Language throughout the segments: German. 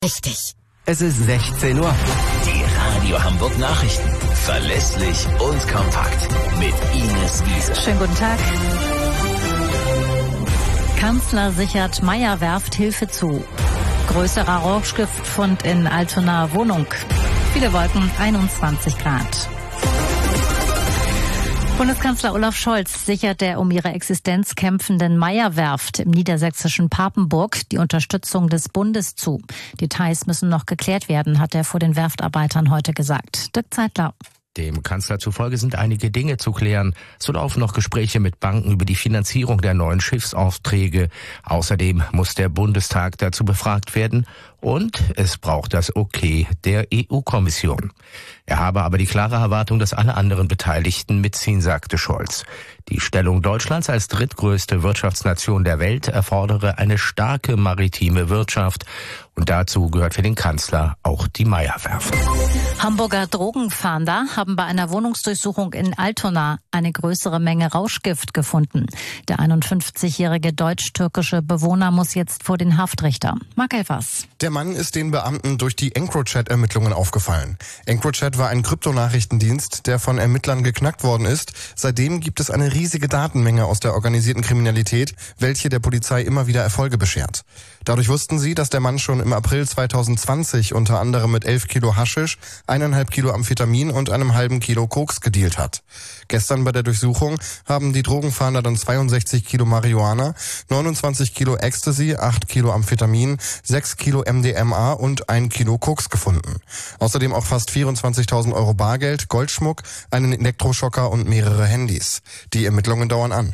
Richtig. Es ist 16 Uhr. Die Radio Hamburg Nachrichten. Verlässlich und kompakt. Mit Ines Wiese. Schönen guten Tag. Kanzler sichert Meyer-Werft Hilfe zu. Größerer Rauschgiftfund in Altonaer Wohnung. Viele Wolken, 21 Grad. Bundeskanzler Olaf Scholz sichert der um ihre Existenz kämpfenden Meyer-Werft im niedersächsischen Papenburg die Unterstützung des Bundes zu. Details müssen noch geklärt werden, hat er vor den Werftarbeitern heute gesagt. Dirk Zeitler. Dem Kanzler zufolge sind einige Dinge zu klären. So laufen noch Gespräche mit Banken über die Finanzierung der neuen Schiffsaufträge. Außerdem muss der Bundestag dazu befragt werden und es braucht das Okay der EU-Kommission. Er habe aber die klare Erwartung, dass alle anderen Beteiligten mitziehen, sagte Scholz. Die Stellung Deutschlands als drittgrößte Wirtschaftsnation der Welt erfordere eine starke maritime Wirtschaft. Und dazu gehört für den Kanzler auch die Meyer-Werft. Hamburger Drogenfahnder haben bei einer Wohnungsdurchsuchung in Altona eine größere Menge Rauschgift gefunden. Der 51-jährige deutsch-türkische Bewohner muss jetzt vor den Haftrichter. Marc Elfers. Der Mann ist den Beamten durch die EncroChat-Ermittlungen aufgefallen. EncroChat war ein Kryptonachrichtendienst, der von Ermittlern geknackt worden ist. Seitdem gibt es eine riesige Datenmenge aus der organisierten Kriminalität, welche der Polizei immer wieder Erfolge beschert. Dadurch wussten sie, dass der Mann schon im April 2020 unter anderem mit 11 Kilo Haschisch, 1,5 Kilo Amphetamin und einem halben Kilo Koks gedealt hat. Gestern bei der Durchsuchung haben die Drogenfahnder dann 62 Kilo Marihuana, 29 Kilo Ecstasy, 8 Kilo Amphetamin, 6 Kilo MDMA und 1 Kilo Koks gefunden. Außerdem auch fast 24.000 Euro Bargeld, Goldschmuck, einen Elektroschocker und mehrere Handys. Die Ermittlungen dauern an.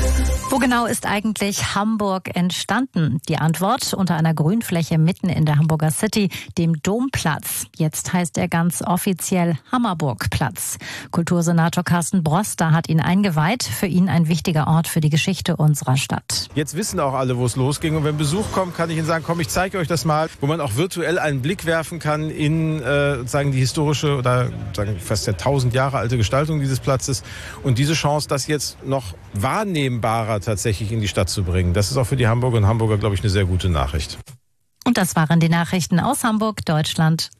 Wo genau ist eigentlich Hamburg entstanden? Die Antwort: unter einer Grünfläche mitten in der Hamburger City, dem Domplatz. Jetzt heißt er ganz offiziell Hammerburgplatz. Kultursenator Carsten Broster hat ihn eingeweiht. Für ihn ein wichtiger Ort für die Geschichte unserer Stadt. Jetzt wissen auch alle, wo es losging. Und wenn Besuch kommt, kann ich Ihnen sagen, komm, ich zeige euch das mal, wo man auch virtuell einen Blick werfen kann in die historische oder fast 1000 Jahre alte Gestaltung dieses Platzes. Und diese Chance, das jetzt noch wahrnehmbarer tatsächlich in die Stadt zu bringen. Das ist auch für die Hamburger und Hamburger, glaube ich, eine sehr gute Nachricht. Und das waren die Nachrichten aus Hamburg, Deutschland.